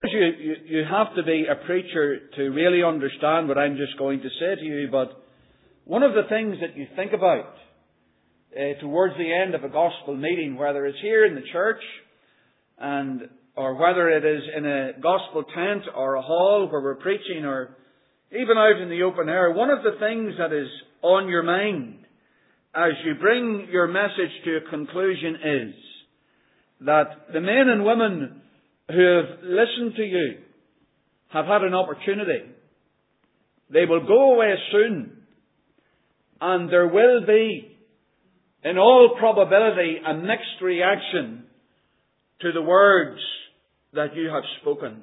You have to be a preacher to really understand what I'm just going to say to you, but one of the things that you think about towards the end of a gospel meeting, whether it's here in the church or whether it is in a gospel tent or a hall where we're preaching, or even out in the open air, one of the things that is on your mind as you bring your message to a conclusion is that the men and women who have listened to you have had an opportunity. They will go away soon, and there will be, in all probability, a mixed reaction to the words that you have spoken.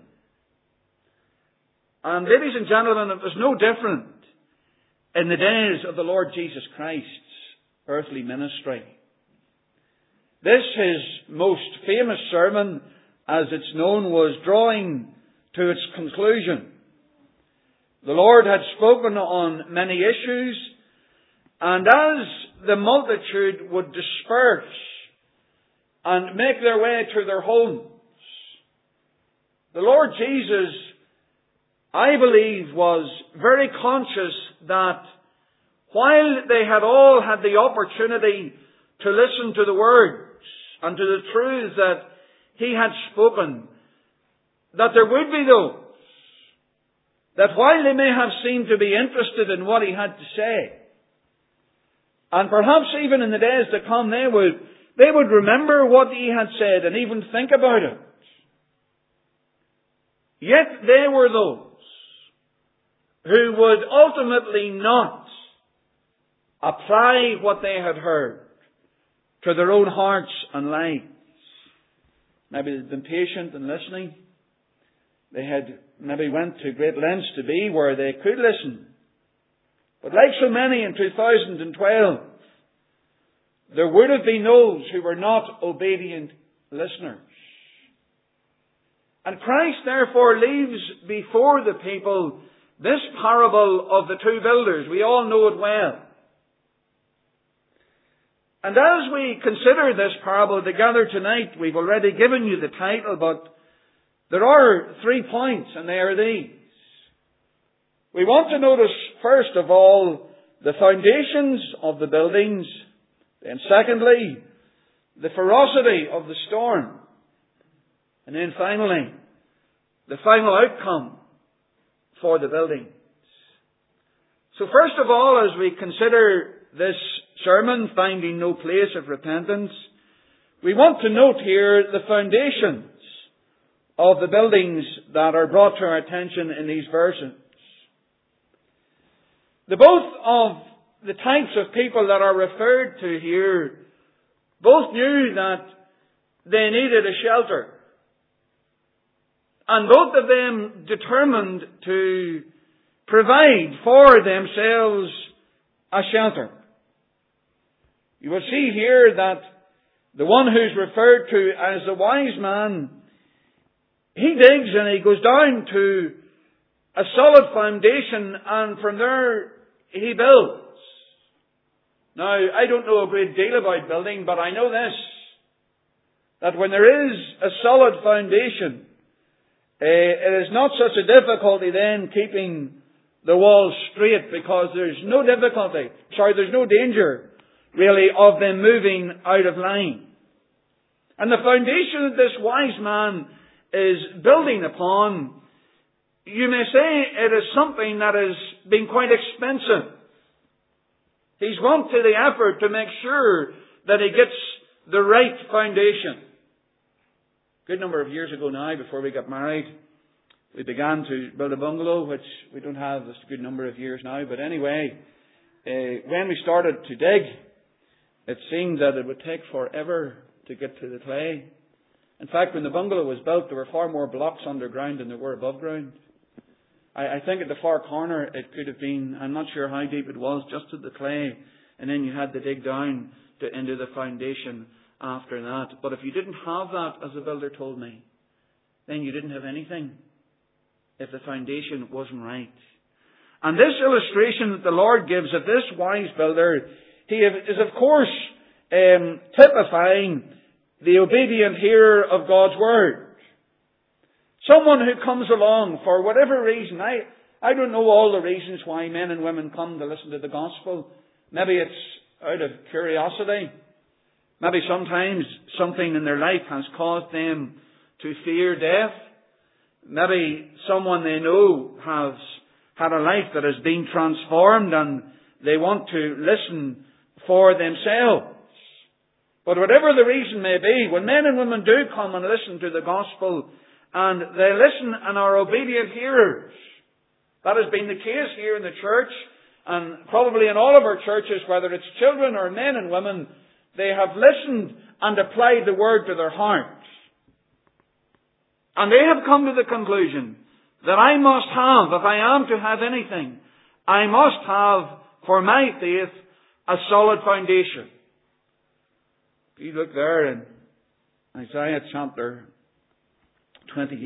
And ladies and gentlemen, it was no different in the days of the Lord Jesus Christ's earthly ministry. This, his most famous sermon, as it's known, was drawing to its conclusion. The Lord had spoken on many issues, and as the multitude would disperse and make their way to their homes, the Lord Jesus, I believe, was very conscious that while they had all had the opportunity to listen to the words and to the truths that he had spoken, that there would be those that while they may have seemed to be interested in what he had to say, and perhaps even in the days to come they would remember what he had said and even think about it, yet they were those who would ultimately not apply what they had heard to their own hearts and lives. Maybe they'd been patient in listening. They had maybe went to great lengths to be where they could listen. But like so many in 2012, there would have been those who were not obedient listeners. And Christ therefore leaves before the people this parable of the two builders. We all know it well. And as we consider this parable together tonight, we've already given you the title, but there are 3 points, and they are these. We want to notice, first of all, the foundations of the buildings. Then secondly, the ferocity of the storm. And then finally, the final outcome for the buildings. So first of all, as we consider this sermon, Finding No Place of Repentance, we want to note here the foundations of the buildings that are brought to our attention in these verses. Both of the types of people that are referred to here both knew that they needed a shelter. And both of them determined to provide for themselves a shelter. You will see here that the one who's referred to as the wise man, he digs and he goes down to a solid foundation, and from there he builds. Now, I don't know a great deal about building, but I know this, that when there is a solid foundation, it is not such a difficulty then keeping the walls straight, because there's no danger really of them moving out of line. And the foundation that this wise man is building upon, you may say it is something that has been quite expensive. He's gone to the effort to make sure that he gets the right foundation. A good number of years ago now, before we got married, we began to build a bungalow, which we don't have a good number of years now. But anyway, when we started to dig, it seemed that it would take forever to get to the clay. In fact, when the bungalow was built, there were far more blocks underground than there were above ground. I think at the far corner it could have been, I'm not sure how deep it was, just to the clay. And then you had to dig down into the foundation after that. But if you didn't have that, as the builder told me, then you didn't have anything if the foundation wasn't right. And this illustration that the Lord gives of this wise builder, he is of course typifying the obedient hearer of God's Word. Someone who comes along for whatever reason. I don't know all the reasons why men and women come to listen to the gospel. Maybe it's out of curiosity. Maybe sometimes something in their life has caused them to fear death. Maybe someone they know has had a life that has been transformed and they want to listen for themselves. But whatever the reason may be, when men and women do come and listen to the gospel and they listen and are obedient hearers, that has been the case here in the church and probably in all of our churches, whether it's children or men and women, they have listened and applied the word to their hearts. And they have come to the conclusion that I must have, if I am to have anything, I must have for my faith a solid foundation. If you look there in Isaiah chapter 28,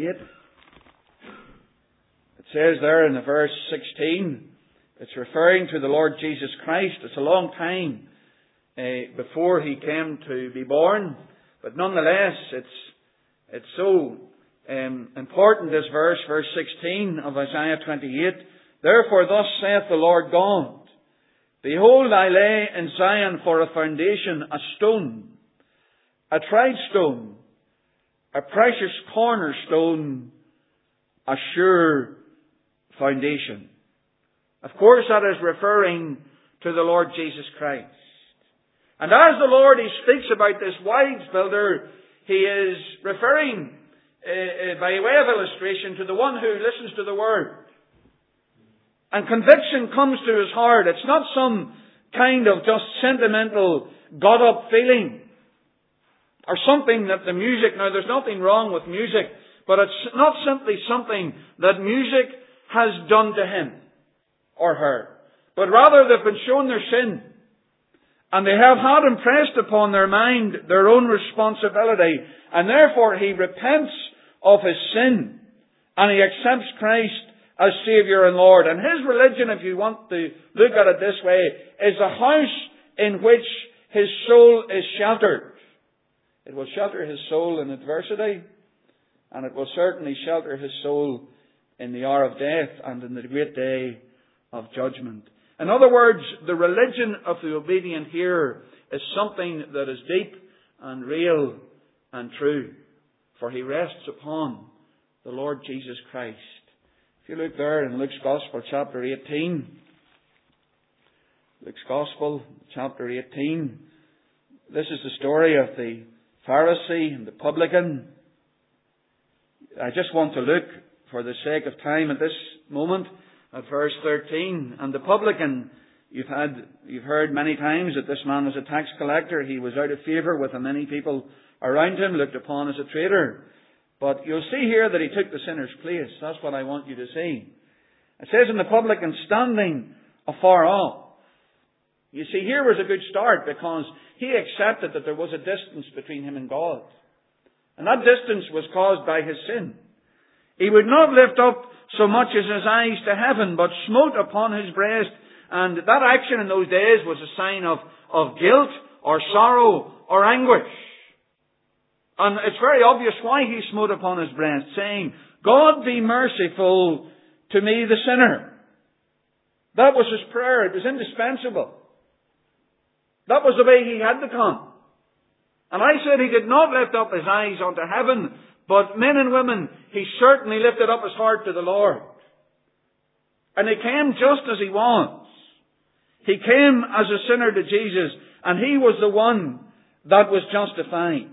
it says there in the verse 16, it's referring to the Lord Jesus Christ. It's a long time before He came to be born, but nonetheless, it's so important, this verse 16 of Isaiah 28. Therefore thus saith the Lord God, Behold, I lay in Zion for a foundation a stone, a tried stone, a precious cornerstone, a sure foundation. Of course, that is referring to the Lord Jesus Christ. And as the Lord, He speaks about this wise builder, He is referring by way of illustration to the one who listens to the Word. And conviction comes to his heart. It's not some kind of just sentimental, got-up feeling. Or something that the music, now there's nothing wrong with music, but it's not simply something that music has done to him or her. But rather they've been shown their sin. And they have had impressed upon their mind their own responsibility. And therefore he repents of his sin. And he accepts Christ as Saviour and Lord. And his religion, if you want to look at it this way, is a house in which his soul is sheltered. It will shelter his soul in adversity. And it will certainly shelter his soul in the hour of death and in the great day of judgment. In other words, the religion of the obedient hearer is something that is deep and real and true. For he rests upon the Lord Jesus Christ. If you look there in Luke's Gospel, chapter 18. Luke's Gospel, chapter 18. This is the story of the Pharisee and the publican. I just want to look, for the sake of time at this moment, at verse 13. And the publican, you've heard many times that this man was a tax collector. He was out of favour with the many people around him, looked upon as a traitor. But you'll see here that he took the sinner's place. That's what I want you to see. It says, in the publican standing afar off. You see, here was a good start because he accepted that there was a distance between him and God. And that distance was caused by his sin. He would not lift up so much as his eyes to heaven, but smote upon his breast. And that action in those days was a sign of guilt or sorrow or anguish. And it's very obvious why he smote upon his breast, saying, God be merciful to me the sinner. That was his prayer. It was indispensable. That was the way he had to come. And I said he did not lift up his eyes unto heaven, but men and women, he certainly lifted up his heart to the Lord. And he came just as he was. He came as a sinner to Jesus, and he was the one that was justified.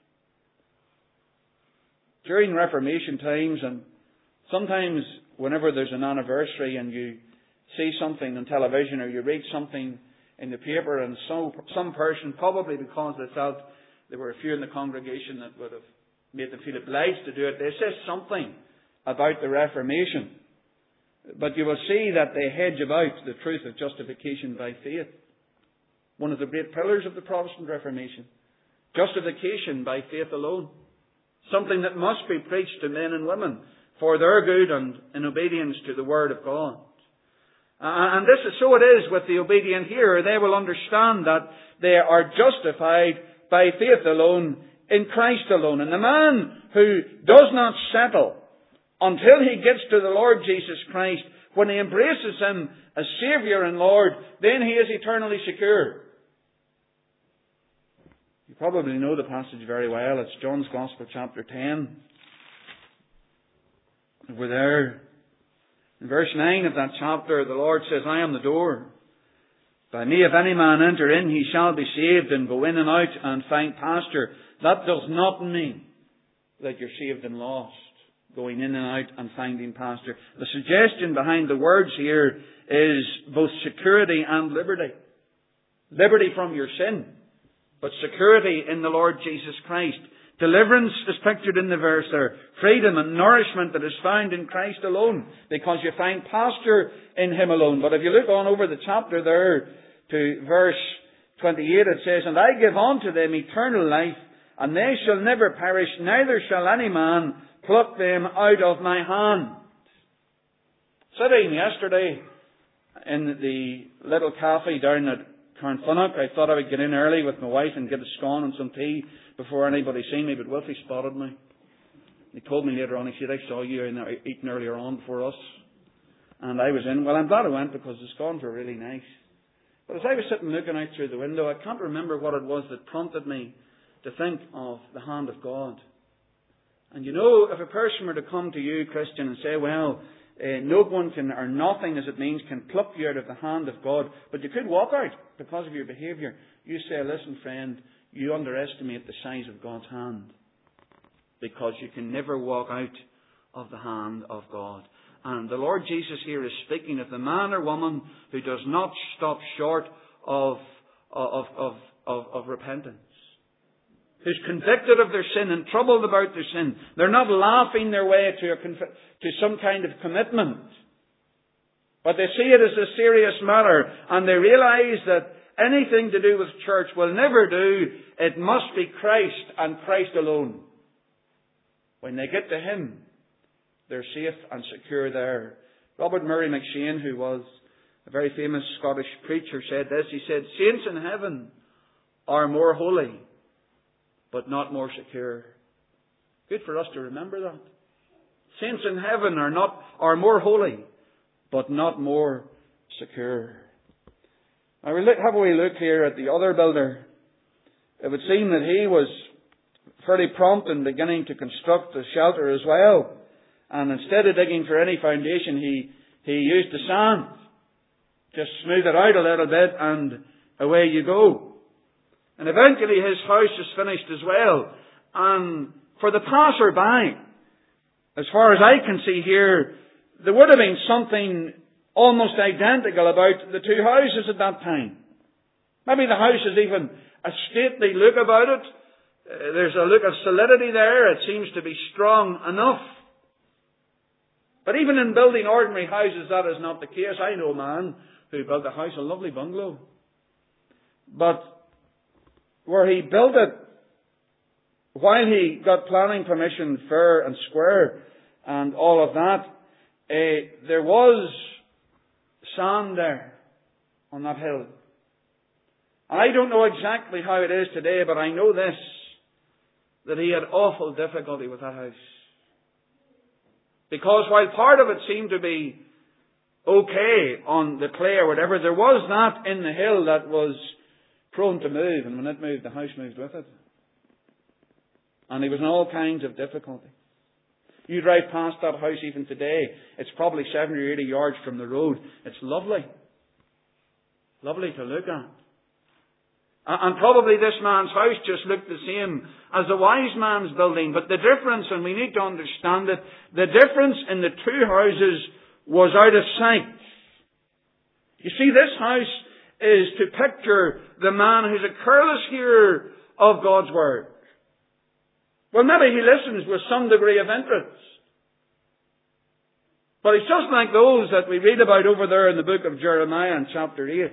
During Reformation times, and sometimes whenever there's an anniversary and you see something on television or you read something in the paper, and some person, probably because they felt there were a few in the congregation that would have made them feel obliged to do it, they say something about the Reformation. But you will see that they hedge about the truth of justification by faith. One of the great pillars of the Protestant Reformation. Justification by faith alone. Something that must be preached to men and women for their good and in obedience to the Word of God. And this is so it is with the obedient hearer. They will understand that they are justified by faith alone, in Christ alone. And the man who does not settle until he gets to the Lord Jesus Christ, when he embraces Him as Saviour and Lord, then he is eternally secure. You probably know the passage very well. It's John's Gospel, chapter 10. We're there. In verse 9 of that chapter, the Lord says, I am the door. By me, if any man enter in, he shall be saved and go in and out and find pasture. That does not mean that you're saved and lost, going in and out and finding pasture. The suggestion behind the words here is both security and liberty. Liberty from your sin, but security in the Lord Jesus Christ. Deliverance is pictured in the verse there. Freedom and nourishment that is found in Christ alone, because you find pasture in Him alone. But if you look on over the chapter there to verse 28, it says, And I give unto them eternal life, and they shall never perish, neither shall any man pluck them out of my hand. Sitting yesterday in the little cafe down at Carnfunnock, I thought I would get in early with my wife and get a scone and some tea before anybody seen me, but Wilfie spotted me. He told me later on, he said, I saw you eating earlier on before us. And I was in. Well, I'm glad I went, because the scones were really nice. But as I was sitting looking out through the window, I can't remember what it was that prompted me to think of the hand of God. And you know, if a person were to come to you, Christian, and say, well, no one can, or nothing as it means, can pluck you out of the hand of God, but you could walk out because of your behaviour. You say, listen, friend, you underestimate the size of God's hand, because you can never walk out of the hand of God. And the Lord Jesus here is speaking of the man or woman who does not stop short of repentance, who's convicted of their sin and troubled about their sin. They're not laughing their way to some kind of commitment, but they see it as a serious matter, and they realize that anything to do with church will never do. It must be Christ and Christ alone. When they get to Him, they're safe and secure there. Robert Murray McCheyne, who was a very famous Scottish preacher, said this. He said, Saints in heaven are more holy, but not more secure. Good for us to remember that. Saints in heaven are more holy, but not more secure. Now, have a wee look here at the other builder. It would seem that he was fairly prompt in beginning to construct the shelter as well. And instead of digging for any foundation, he used the sand. Just smooth it out a little bit and away you go. And eventually his house is finished as well. And for the passer-by, as far as I can see here, there would have been something almost identical about the two houses at that time. Maybe the house has even a stately look about it. There's a look of solidity there. It seems to be strong enough. But even in building ordinary houses, that is not the case. I know a man who built a house, a lovely bungalow. But where he built it, while he got planning permission fair and square and all of that, there was sand there on that hill. And I don't know exactly how it is today, but I know this, that he had awful difficulty with that house. Because while part of it seemed to be okay on the clay or whatever, there was that in the hill that was prone to move, and when it moved, the house moved with it. And he was in all kinds of difficulty. You drive past that house even today, it's probably 70 or 80 yards from the road. It's lovely. Lovely to look at. And probably this man's house just looked the same as the wise man's building. But the difference, and we need to understand it, the difference in the two houses was out of sight. You see, this house is to picture the man who's a careless hearer of God's Word. Well, maybe he listens with some degree of interest. But it's just like those that we read about over there in the book of Jeremiah in chapter 8.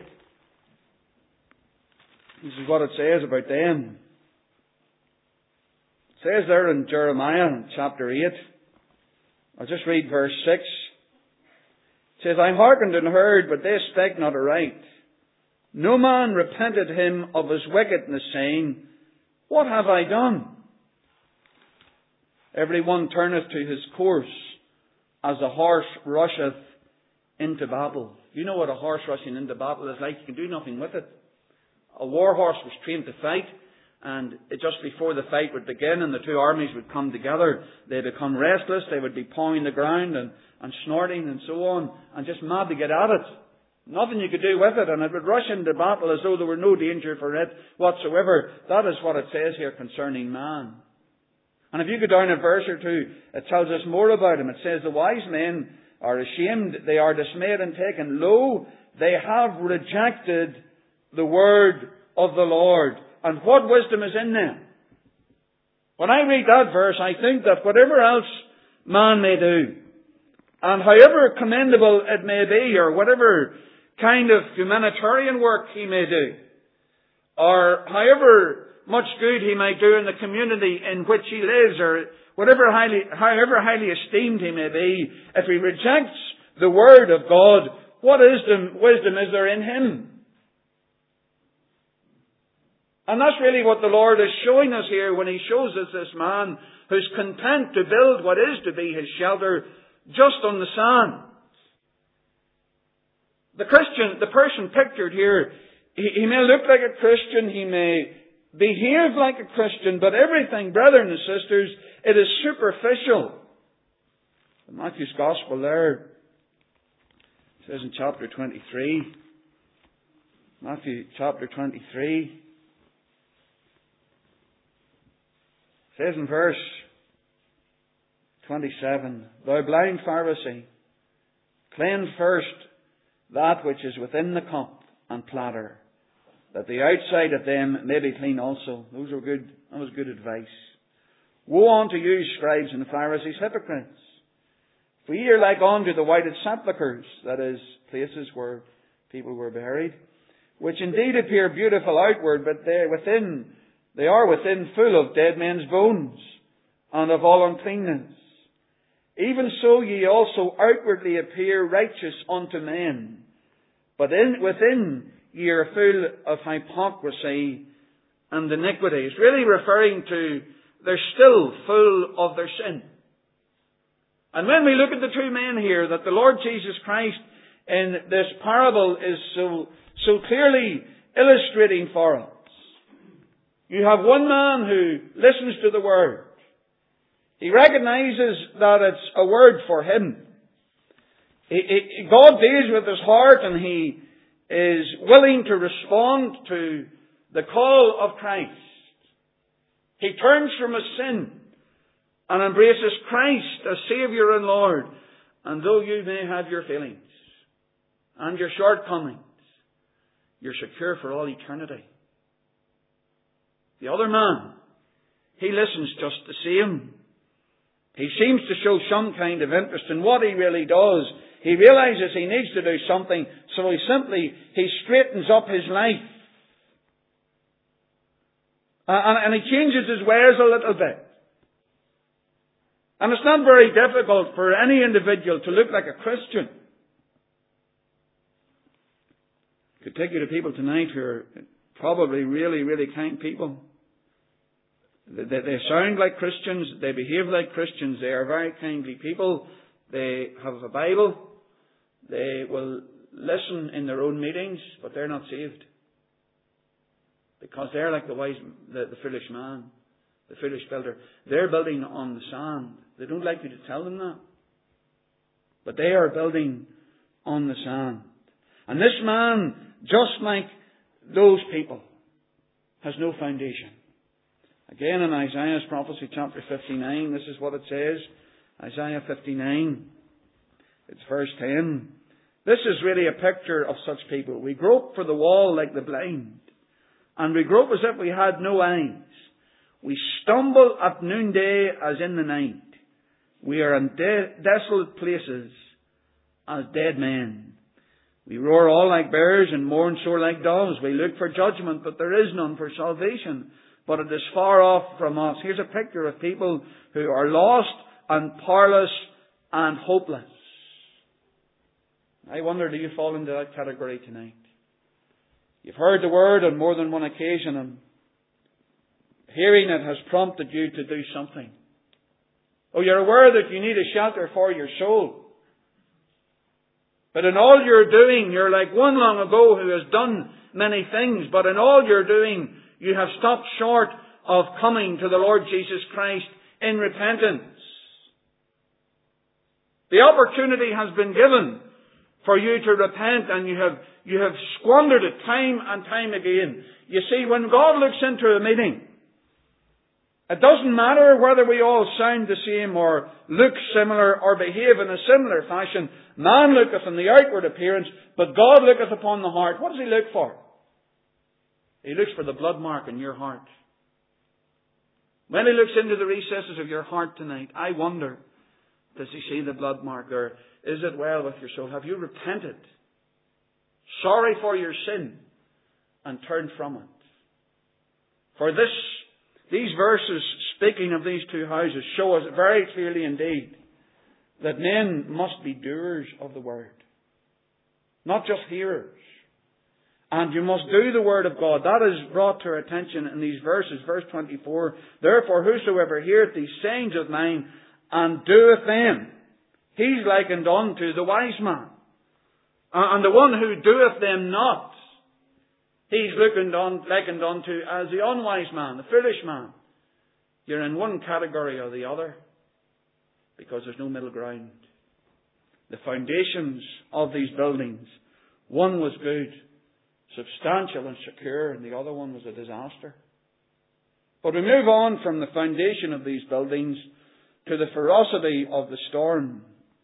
This is what it says about them. It says there in Jeremiah in chapter 8, I'll just read verse 6. It says, I hearkened and heard, but they spake not aright. No man repented him of his wickedness, saying, What have I done? Every one turneth to his course, as a horse rusheth into battle. You know what a horse rushing into battle is like. You can do nothing with it. A war horse was trained to fight, and just before the fight would begin and the two armies would come together, they'd become restless, they would be pawing the ground and snorting and so on, and just mad to get at it. Nothing you could do with it, and it would rush into battle as though there were no danger for it whatsoever. That is what it says here concerning man. And if you go down a verse or two, it tells us more about him. It says, the wise men are ashamed, they are dismayed and taken. Lo, they have rejected the word of the Lord. And what wisdom is in them? When I read that verse, I think that whatever else man may do, and however commendable it may be, or whatever kind of humanitarian work he may do, or however much good he might do in the community in which he lives, or however highly esteemed he may be, if he rejects the word of God, what wisdom is there in him? And that's really what the Lord is showing us here when He shows us this man who's content to build what is to be his shelter just on the sand. The person pictured here, he may look like a Christian, he may behave like a Christian, but everything, brethren and sisters, it is superficial. In Matthew's Gospel there, it says in chapter 23, Matthew chapter 23, it says in verse 27, Thou blind Pharisee, cleanse first that which is within the cup and platter, that the outside of them may be clean also. That was good advice. Woe unto you, scribes and Pharisees, hypocrites! For ye are like unto the whited sepulchres, that is, places where people were buried, which indeed appear beautiful outward, but they are within full of dead men's bones, and of all uncleanness. Even so ye also outwardly appear righteous unto men, but within ye are full of hypocrisy and iniquity. It's really referring to they're still full of their sin. And when we look at the two men here, that the Lord Jesus Christ in this parable is so clearly illustrating for us. You have one man who listens to the Word. He recognizes that it's a word for him. God deals with his heart, and he is willing to respond to the call of Christ. He turns from his sin and embraces Christ as Saviour and Lord. And though you may have your failings and your shortcomings, you're secure for all eternity. The other man, he listens just the same. He seems to show some kind of interest in what he really does. He realizes he needs to do something, so he straightens up his life. And he changes his ways a little bit. And it's not very difficult for any individual to look like a Christian. I could take you to people tonight who are probably really, really kind people. They sound like Christians. They behave like Christians. They are very kindly people. They have a Bible. They will listen in their own meetings, but they're not saved. Because they're like the foolish man, the foolish builder. They're building on the sand. They don't like you to tell them that. But they are building on the sand. And this man, just like those people, has no foundation. Again, in Isaiah's prophecy, chapter 59, this is what it says. Isaiah 59, it's verse 10. This is really a picture of such people. We grope for the wall like the blind, and we grope as if we had no eyes. We stumble at noonday as in the night. We are in desolate places as dead men. We roar all like bears and mourn sore like doves. We look for judgment, but there is none, for salvation, but it is far off from us. Here's a picture of people who are lost and powerless and hopeless. I wonder, do you fall into that category tonight? You've heard the word on more than one occasion, and hearing it has prompted you to do something. Oh, you're aware that you need a shelter for your soul. But in all you're doing, you're like one long ago who has done many things, but in all you're doing, you have stopped short of coming to the Lord Jesus Christ in repentance. The opportunity has been given for you to repent, and you have squandered it time and time again. You see, when God looks into a meeting, it doesn't matter whether we all sound the same or look similar or behave in a similar fashion. Man looketh on the outward appearance, but God looketh upon the heart. What does He look for? He looks for the blood mark in your heart. When He looks into the recesses of your heart tonight, I wonder, does He see the blood mark, or is it well with your soul? Have you repented? Sorry for your sin and turned from it? For these verses, speaking of these two houses, show us very clearly indeed that men must be doers of the Word, not just hearers. And you must do the Word of God. That is brought to our attention in these verses. Verse 24, therefore whosoever heareth these sayings of mine and doeth them, he's likened unto the wise man. And the one who doeth them not, he's likened unto as the unwise man, the foolish man. You're in one category or the other, because there's no middle ground. The foundations of these buildings, one was good, substantial and secure, and the other one was a disaster. But we move on from the foundation of these buildings to the ferocity of the storm.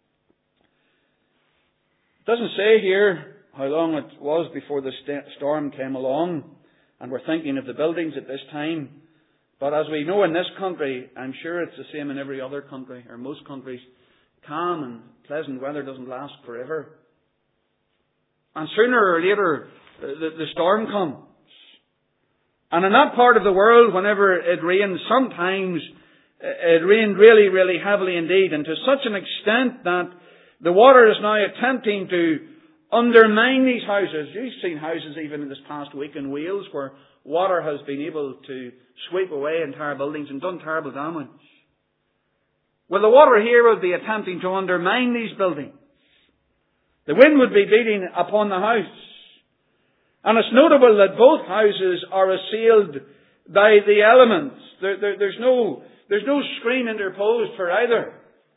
It doesn't say here how long it was before the storm came along, and we're thinking of the buildings at this time. But as we know in this country, I'm sure it's the same in every other country, or most countries, calm and pleasant weather doesn't last forever. And sooner or later, the storm comes. And in that part of the world, whenever it rains, sometimes it rained really, really heavily indeed, and to such an extent that the water is now attempting to undermine these houses. You've seen houses even in this past week in Wales where water has been able to sweep away entire buildings and done terrible damage. Well, the water here will be attempting to undermine these buildings. The wind would be beating upon the house. And it's notable that both houses are assailed by the elements. There's no screen interposed for either.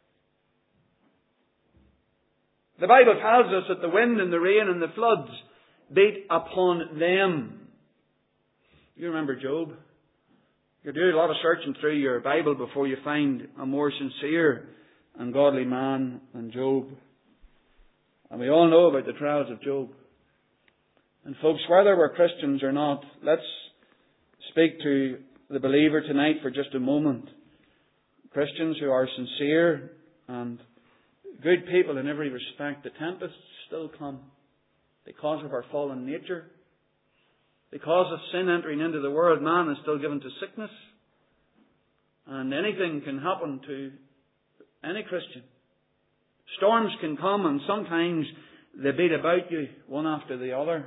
The Bible tells us that the wind and the rain and the floods beat upon them. You remember Job? You do a lot of searching through your Bible before you find a more sincere and godly man than Job. And we all know about the trials of Job. And folks, whether we're Christians or not, let's speak to the believer tonight for just a moment. Christians who are sincere and good people in every respect, the tempests still come because of our fallen nature. Because of sin entering into the world, man is still given to sickness. And anything can happen to any Christian. Storms can come, and sometimes they beat about you one after the other.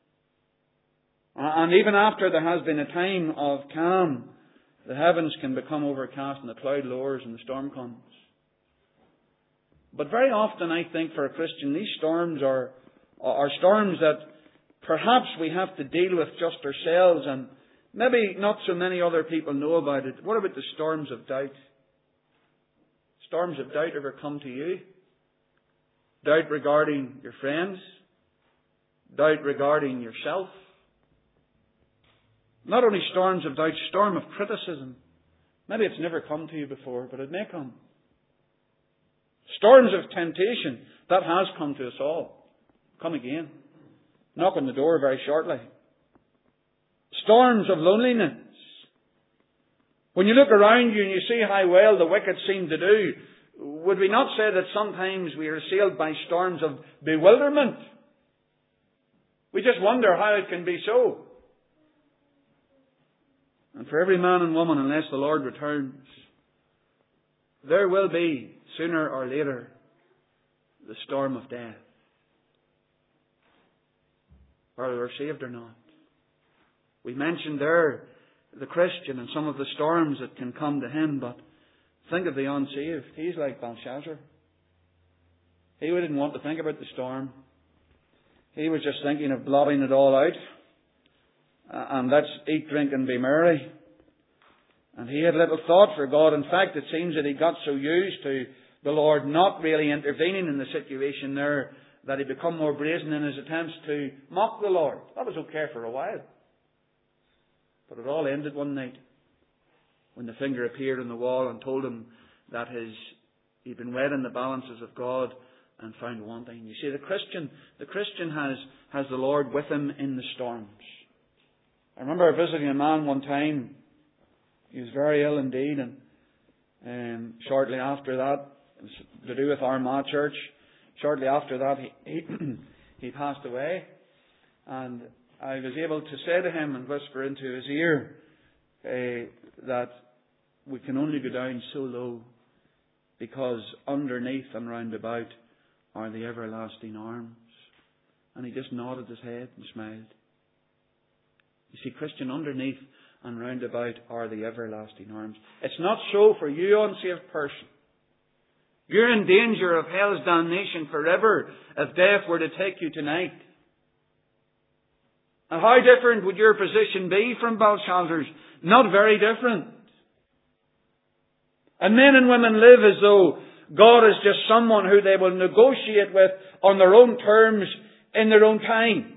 And even after there has been a time of calm, the heavens can become overcast and the cloud lowers and the storm comes. But very often, I think, for a Christian, these storms are storms that perhaps we have to deal with just ourselves, and maybe not so many other people know about it. What about the storms of doubt? Storms of doubt ever come to you? Doubt regarding your friends? Doubt regarding yourself? Not only storms of doubt, storm of criticism. Maybe it's never come to you before, but it may come. Storms of temptation. That has come to us all. Come again. Knock on the door very shortly. Storms of loneliness. When you look around you and you see how well the wicked seem to do, would we not say that sometimes we are assailed by storms of bewilderment? We just wonder how it can be so. And for every man and woman, unless the Lord returns, there will be, sooner or later, the storm of death. Whether we're saved or not. We mentioned there the Christian and some of the storms that can come to him, but Think of the unsaved. He's like Belshazzar. He didn't want to think about the storm. He was just thinking of blotting it all out. And let's eat, drink and be merry. And he had little thought for God. In fact, it seems that he got so used to the Lord not really intervening in the situation there that he became more brazen in his attempts to mock the Lord. That was okay for a while. But it all ended one night when the finger appeared on the wall and told him that he'd been weighed in the balances of God and found wanting. You see, the Christian has the Lord with him in the storms. I remember visiting a man one time. He was very ill indeed, and shortly after that, it was to do with Armagh Church. Shortly after that, he passed away, and I was able to say to him and whisper into his ear that we can only go down so low because underneath and round about are the everlasting arms. And he just nodded his head and smiled. You see, Christian, underneath and round about are the everlasting arms. It's not so for you, unsaved person. You're in danger of hell's damnation forever if death were to take you tonight. And how different would your position be from Belshazzar's? Not very different. And men and women live as though God is just someone who they will negotiate with on their own terms in their own time.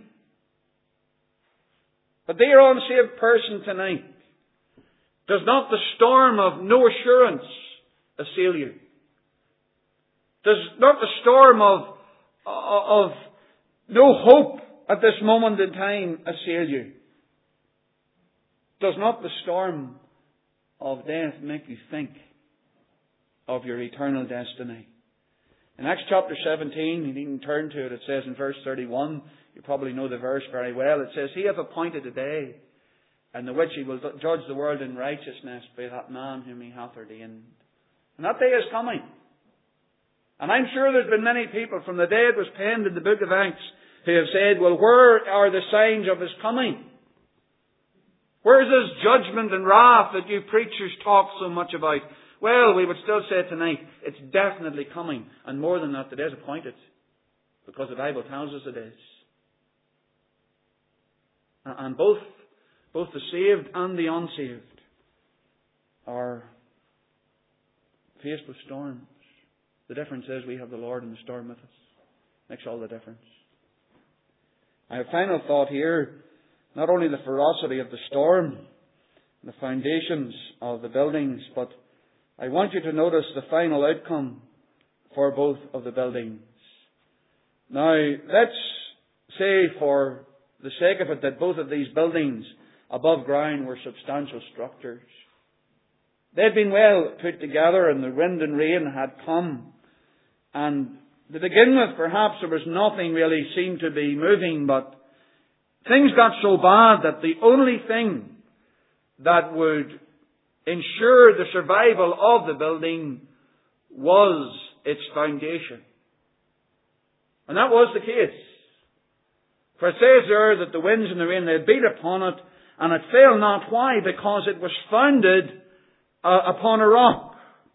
But dear unsaved person tonight, does not the storm of no assurance assail you? Does not the storm of no hope at this moment in time assail you? Does not the storm of death make you think of your eternal destiny? In Acts chapter 17, you needn't turn to it, it says in verse 31, you probably know the verse very well, it says, He hath appointed a day, in the which He will judge the world in righteousness by that man whom He hath ordained. And that day is coming. And I'm sure there's been many people from the day it was penned in the book of Acts who have said, well, where are the signs of His coming? Where is this judgment and wrath that you preachers talk so much about? Well, we would still say tonight, it's definitely coming. And more than that, the day is appointed. Because the Bible tells us it is. And both the saved and the unsaved are faced with storms. The difference is we have the Lord in the storm with us. Makes all the difference. I have a final thought here. Not only the ferocity of the storm, the foundations of the buildings, but I want you to notice the final outcome for both of the buildings. Now, let's say for the sake of it that both of these buildings above ground were substantial structures. They'd been well put together and the wind and rain had come. And to begin with, perhaps there was nothing really seemed to be moving, but things got so bad that the only thing that would ensure the survival of the building was its foundation. And that was the case. For it says there that the winds and the rain, they beat upon it, and it fell not. Why? Because it was founded upon a rock.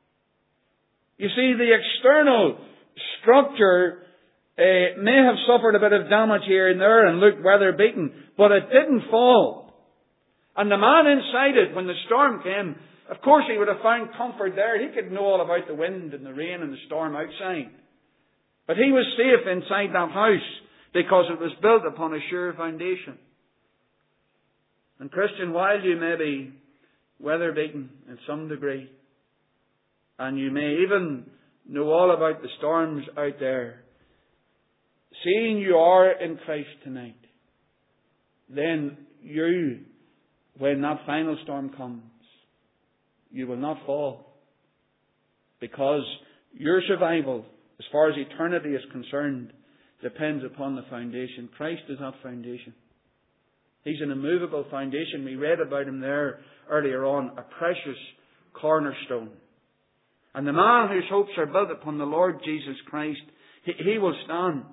You see, the external structure may have suffered a bit of damage here and there and looked weather beaten, but it didn't fall. And the man inside it, when the storm came, of course he would have found comfort there. He could know all about the wind and the rain and the storm outside. But he was safe inside that house because it was built upon a sure foundation. And Christian, while you may be weather beaten in some degree, and you may even know all about the storms out there, seeing you are in Christ tonight, then you, when that final storm comes, you will not fall. Because your survival, as far as eternity is concerned, depends upon the foundation. Christ is that foundation. He's an immovable foundation. We read about Him there earlier on, a precious cornerstone. And the man whose hopes are built upon the Lord Jesus Christ, he will stand.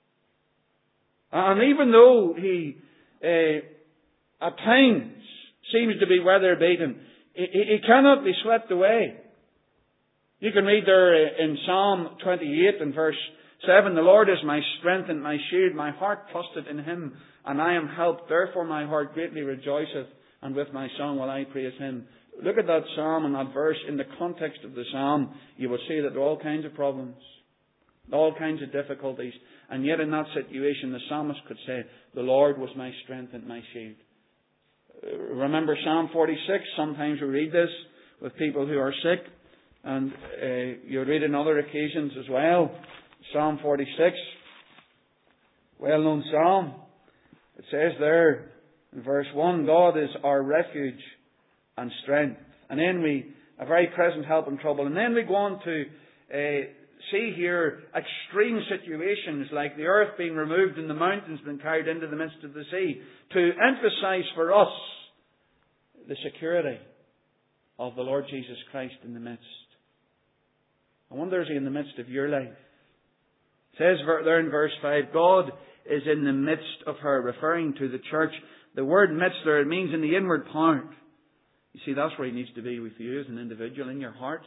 And even though he, at times, seems to be weather beaten, he cannot be swept away. You can read there in Psalm 28 and verse 7, the Lord is my strength and my shield. My heart trusted in Him, and I am helped. Therefore my heart greatly rejoiceth, and with my song will I praise Him. Look at that psalm and that verse in the context of the psalm. You will see that there are all kinds of problems, all kinds of difficulties. And yet in that situation, the psalmist could say, the Lord was my strength and my shield. Remember Psalm 46? Sometimes we read this with people who are sick. And you read on other occasions as well. Psalm 46, well-known psalm. It says there in verse 1, God is our refuge and strength. And then a very present help in trouble. And then we go on to see here extreme situations like the earth being removed and the mountains being carried into the midst of the sea, to emphasize for us the security of the Lord Jesus Christ in the midst. I wonder, is He in the midst of your life? It says there in verse 5, God is in the midst of her, referring to the church. The word midst there, it means in the inward part. You see, that's where He needs to be with you as an individual, in your heart.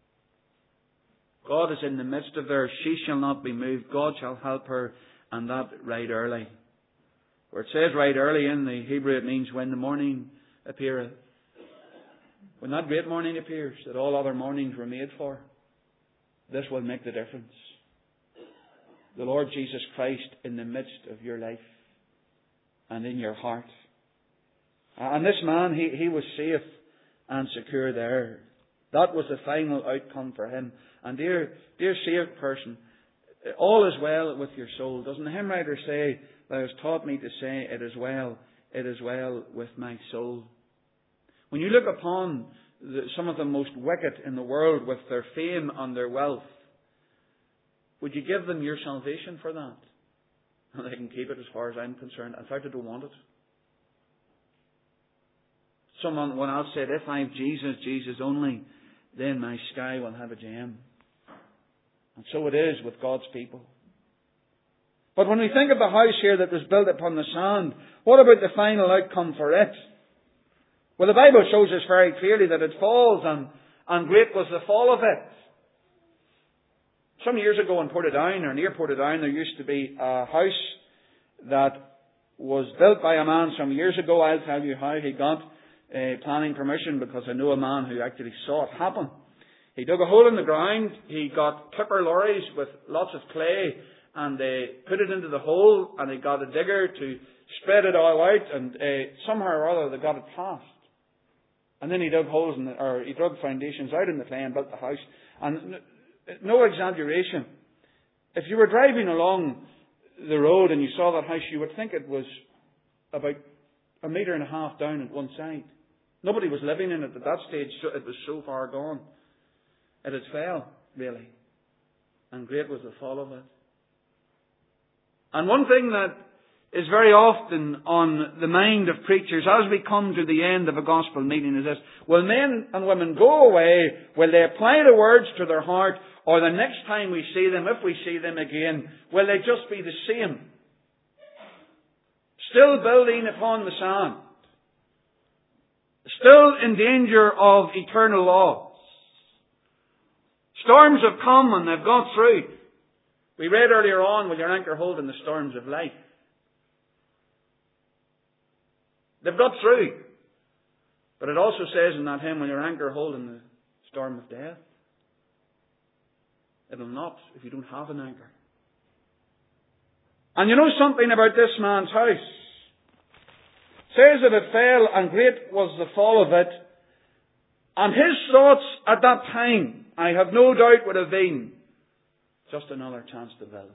God is in the midst of her. She shall not be moved. God shall help her, and that right early. Where it says right early in the Hebrew, it means when the morning appeareth. When that great morning appears, that all other mornings were made for, this will make the difference. The Lord Jesus Christ in the midst of your life and in your heart. And this man, he was safe and secure there. That was the final outcome for him. And dear saved person, all is well with your soul. Doesn't the hymn writer say, Thou hast taught me to say, it is well with my soul. When you look upon some of the most wicked in the world with their fame and their wealth, would you give them your salvation for that? And they can keep it as far as I'm concerned. In fact, I don't want it. Someone else said, if I have Jesus, Jesus only, then my sky will have a gem. And so it is with God's people. But when we think of the house here that was built upon the sand, what about the final outcome for it? Well, the Bible shows us very clearly that it falls, and great was the fall of it. Some years ago in Portadown, or near Portadown, there used to be a house that was built by a man some years ago. I'll tell you how he got planning permission, because I know a man who actually saw it happen. He dug a hole in the ground, he got tipper lorries with lots of clay, and they put it into the hole, and he got a digger to spread it all out, and somehow or other they got it passed. And then he dug he dug foundations out in the clay and built the house. And no exaggeration, if you were driving along the road and you saw that house, you would think it was about 1.5 meters down at one side. Nobody was living in it at that stage. It was so far gone. It had fell, really. And great was the fall of it. And one thing that is very often on the mind of preachers as we come to the end of a gospel meeting is this: will men and women go away? Will they apply the words to their heart? Or the next time we see them, if we see them again, will they just be the same? Still building upon the sand. Still in danger of eternal loss. Storms have come and they've got through. We read earlier on, will your anchor hold in the storms of life? They've got through. But it also says in that hymn, will your anchor hold in the storm of death? It will not if you don't have an anchor. And you know something about this man's house? It says that it fell, and great was the fall of it. And his thoughts at that time, I have no doubt, would have been, just another chance to build.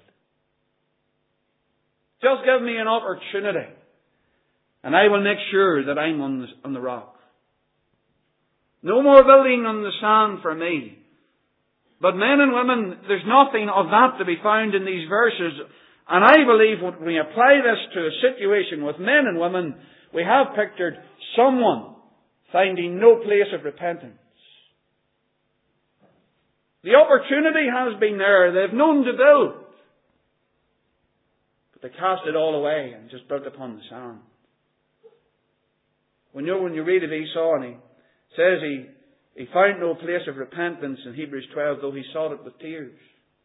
Just give me an opportunity, and I will make sure that I'm on the rock. No more building on the sand for me. But men and women, there's nothing of that to be found in these verses. And I believe when we apply this to a situation with men and women, we have pictured someone finding no place of repentance. The opportunity has been there. They've known to build. But they cast it all away and just built upon the sand. When you read of Esau, and he says He found no place of repentance in Hebrews 12, though he sought it with tears.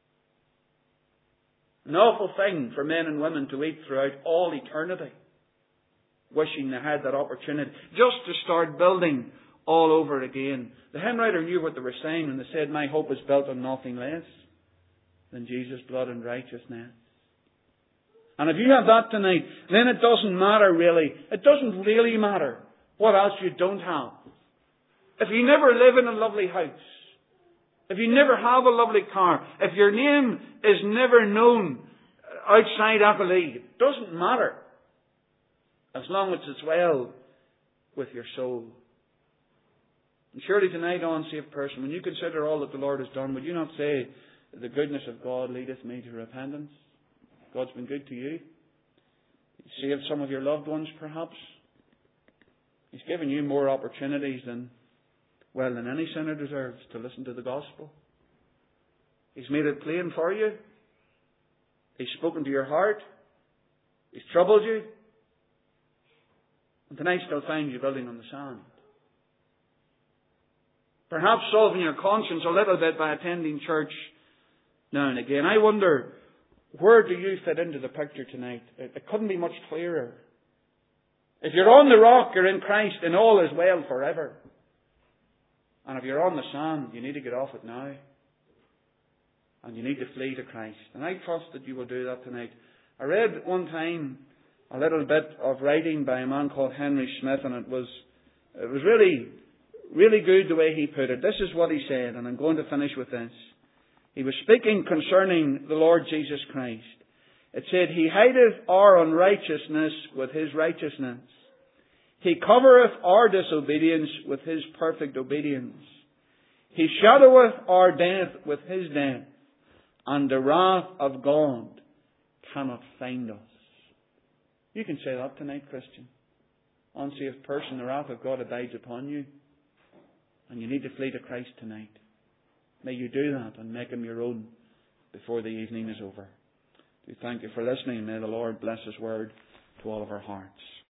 An awful thing for men and women to eat throughout all eternity, wishing they had that opportunity just to start building all over again. The hymn writer knew what they were saying when they said, my hope is built on nothing less than Jesus' blood and righteousness. And if you have that tonight, then it doesn't matter really. It doesn't really matter what else you don't have. If you never live in a lovely house, if you never have a lovely car, if your name is never known outside Abilene, it doesn't matter. As long as it's well with your soul. And surely tonight, unsaved person, when you consider all that the Lord has done, would you not say, the goodness of God leadeth me to repentance? God's been good to you. He's saved some of your loved ones, perhaps. He's given you more opportunities than any sinner deserves to listen to the gospel. He's made it plain for you. He's spoken to your heart. He's troubled you. And tonight still finds you building on the sand. Perhaps solving your conscience a little bit by attending church now and again. I wonder, where do you fit into the picture tonight? It couldn't be much clearer. If you're on the rock, you're in Christ, and all is well forever. And if you're on the sand, you need to get off it now. And you need to flee to Christ. And I trust that you will do that tonight. I read one time a little bit of writing by a man called Henry Smith, and it was really, really good the way he put it. This is what he said, and I'm going to finish with this. He was speaking concerning the Lord Jesus Christ. It said, He hideth our unrighteousness with His righteousness. He covereth our disobedience with His perfect obedience. He shadoweth our death with His death. And the wrath of God cannot find us. You can say that tonight, Christian. Unsaved person, the wrath of God abides upon you. And you need to flee to Christ tonight. May you do that and make Him your own before the evening is over. We thank you for listening. May the Lord bless His word to all of our hearts.